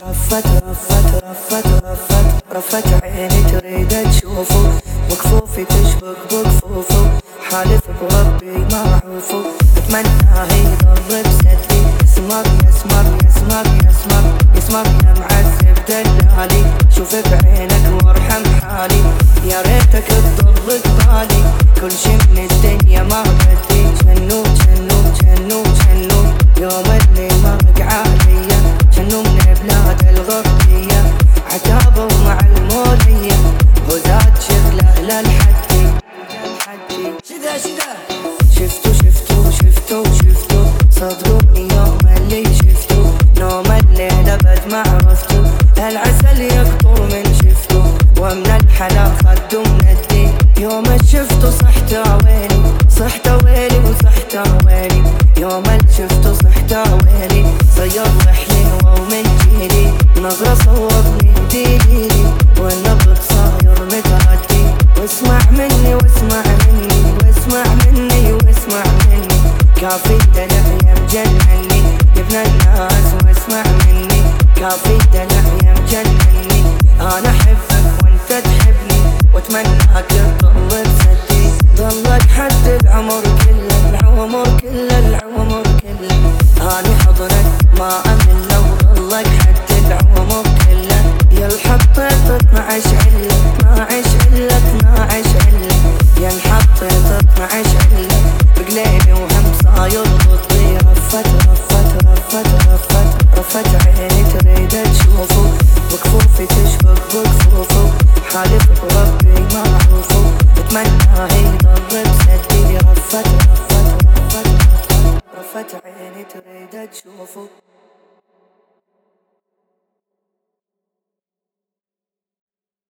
رفت عيني تريد تشوفه، بكفوفي تشبك بكفوفه، حالف بربي ما اعوفه، اتمناه يضل بسدي. يسمر يا معذب دلالي، شوف بعينك وارحم حالي، يا ريتك تضل ببالي، كل شي من الدنيا ما بدي. جنو يوم اللي مرق عليا، جنو من بلاد الغربية، عتابه ومع المولية، وزاد شغله للحدي. شفتو صدقوني يوم اللي شفتو، نوم الليلة بد ما عرفتو، العسل يقطر من شفتو، ومن الحلا خدو من الدين. يوم شفتو صحت ويلي وصحت ويلي، يوم شفتو صحت ويلي، صير حليوة ومن جيلي، نظرة صوبني ديلي، والنبض صاير متردي. واسمع مني كافي دلع يا مجنني، يبنى الناس واسمع مني، كافي دلع يا مجنني، انا احبك وانت تحبني، واتمناك تضل بسدي، ضلك حد العمر كله، العمر كله، اني حضنك ما امل لو ضلك حد العمر كله، يا الحطيت 12 علة، يا الحطيت 12 علة، بقليلي وهم صاير ضدي. رفت عيني تريد تشوفه، بكفوفي تشبك بكفوفه، حالف بربي ما اعوفه، اتمناه يضل بسدي. رفت عيني تريد تشوفه.